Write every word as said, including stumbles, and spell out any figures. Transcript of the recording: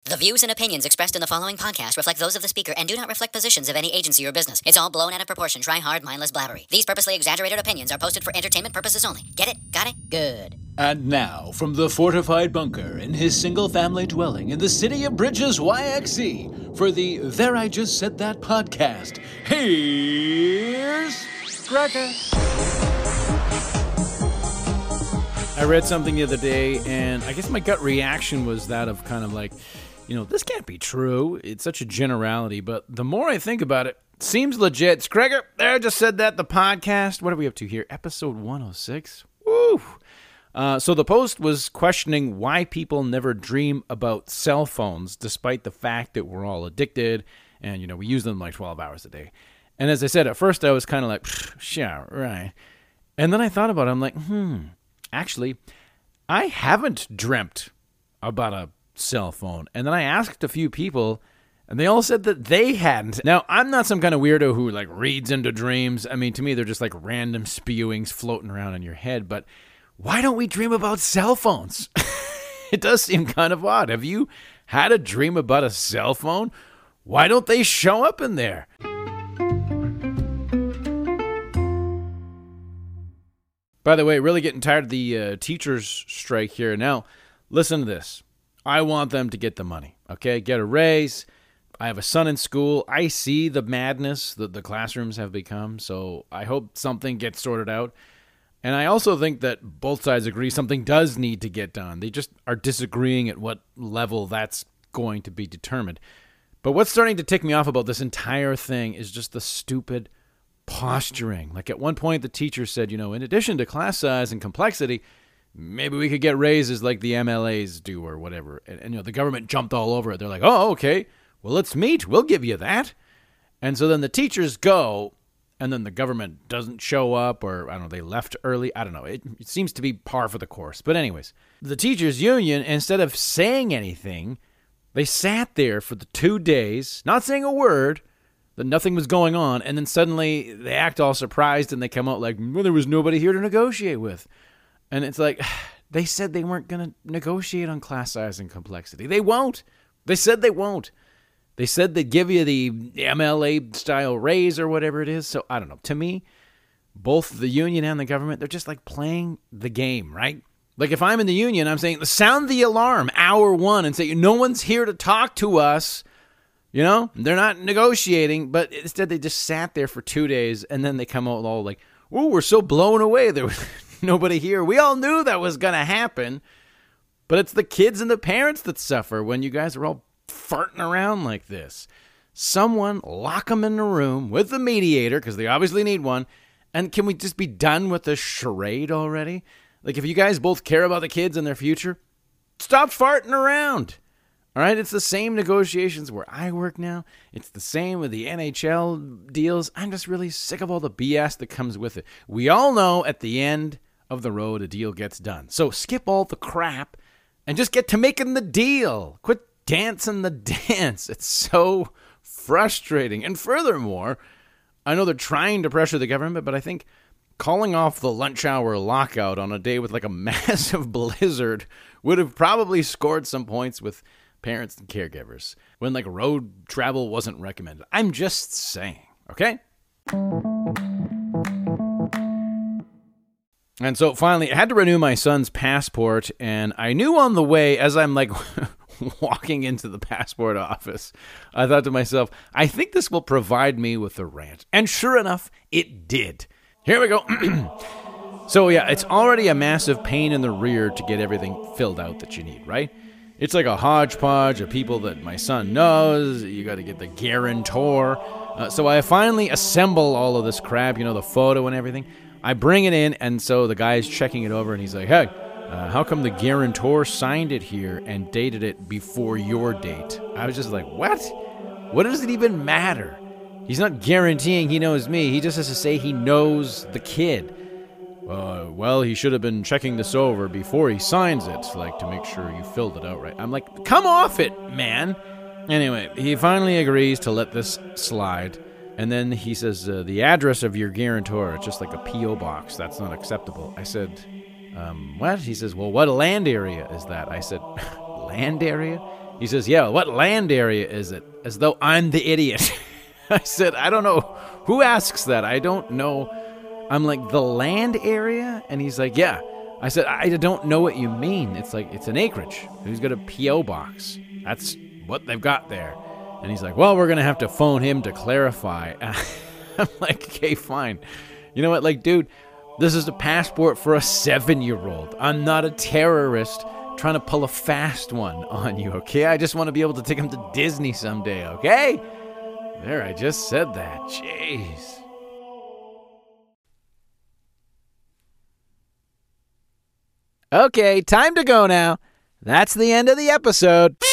The views and opinions expressed in the following podcast reflect those of the speaker and do not reflect positions of any agency or business. It's all blown out of proportion, try hard, mindless blabbery. These purposely exaggerated opinions are posted for entertainment purposes only. Get it? Got it? Good. And now, from the fortified bunker in his single-family dwelling in the city of Bridges, Y X C, for the There I Just Said That podcast, here's Gregor. I read something the other day, and I guess my gut reaction was that of kind of like, you know, this can't be true. It's such a generality, but the more I think about it, it seems legit. It's Gregor, there, I just said that, the podcast. What are we up to here? Episode one oh six? Woo! Uh, so the post was questioning why people never dream about cell phones, despite the fact that we're all addicted, and, you know, we use them like twelve hours a day. And as I said, at first I was kind of like, yeah, right. And then I thought about it, I'm like, hmm, actually, I haven't dreamt about a cell phone. And then I asked a few people, and they all said that they hadn't. Now, I'm not some kind of weirdo who, like, reads into dreams. I mean, to me, they're just, like, random spewings floating around in your head. But why don't we dream about cell phones? It does seem kind of odd. Have you had a dream about a cell phone? Why don't they show up in there? By the way, really getting tired of the uh, teachers' strike here. Now, listen to this. I want them to get the money, okay? Get a raise. I have a son in school. I see the madness that the classrooms have become, so I hope something gets sorted out. And I also think that both sides agree something does need to get done. They just are disagreeing at what level that's going to be determined. But what's starting to tick me off about this entire thing is just the stupid posturing. Like at one point, the teacher said, you know, in addition to class size and complexity, maybe we could get raises like the M L As do or whatever. And, and, you know, the government jumped all over it. They're like, oh, okay, well, let's meet. We'll give you that. And so then the teachers go, and then the government doesn't show up, or I don't know, they left early. I don't know. It, it seems to be par for the course. But anyways, the teachers union, instead of saying anything, they sat there for the two days, not saying a word, that nothing was going on, and then suddenly they act all surprised and they come out like, well, there was nobody here to negotiate with. And it's like, they said they weren't going to negotiate on class size and complexity. They won't. They said they won't. They said they'd give you the M L A-style raise or whatever it is. So, I don't know. To me, both the union and the government, they're just like playing the game, right? Like if I'm in the union, I'm saying, sound the alarm, hour one, and say, no one's here to talk to us. You know, they're not negotiating, but instead they just sat there for two days, and then they come out all like, oh, we're so blown away. There was nobody here. We all knew that was going to happen, but it's the kids and the parents that suffer when you guys are all farting around like this. Someone lock them in a room with the mediator, because they obviously need one, and can we just be done with this charade already? Like, if you guys both care about the kids and their future, stop farting around. All right, it's the same negotiations where I work now. It's the same with the N H L deals. I'm just really sick of all the B S that comes with it. We all know at the end of the road, a deal gets done. So skip all the crap and just get to making the deal. Quit dancing the dance. It's so frustrating. And furthermore, I know they're trying to pressure the government, but I think calling off the lunch hour lockout on a day with like a massive blizzard would have probably scored some points with parents and caregivers when like road travel wasn't recommended. I'm just saying, okay? And so finally, I had to renew my son's passport, and I knew on the way, as I'm like walking into the passport office, I thought to myself, I think this will provide me with a rant. And sure enough, it did. Here we go. So yeah, it's already a massive pain in the rear to get everything filled out that you need, right? It's like a hodgepodge of people that my son knows. You got to get the guarantor. Uh, so I finally assemble all of this crap, you know, the photo and everything. I bring it in, and so the guy's checking it over, and he's like, hey, uh, how come the guarantor signed it here and dated it before your date? I was just like, what? What does it even matter? He's not guaranteeing he knows me. He just has to say he knows the kid. Uh, well, he should have been checking this over before he signs it, like to make sure you filled it out right. I'm like, come off it, man. Anyway, he finally agrees to let this slide. And then he says, uh, the address of your guarantor, it's just like a P O box. That's not acceptable. I said, um, what? He says, well, what land area is that? I said, land area? He says, yeah, what land area is it? As though I'm the idiot. I said, I don't know. Who asks that? I don't know. I'm like, the land area? And he's like, yeah. I said, I don't know what you mean. It's like, it's an acreage. He's got a P O box. That's what they've got there. And he's like, well, we're going to have to phone him to clarify. I'm like, okay, fine. You know what? Like, dude, this is a passport for a seven-year-old. I'm not a terrorist trying to pull a fast one on you, okay? I just want to be able to take him to Disney someday, okay? There, I just said that. Jeez. Okay, time to go now. That's the end of the episode.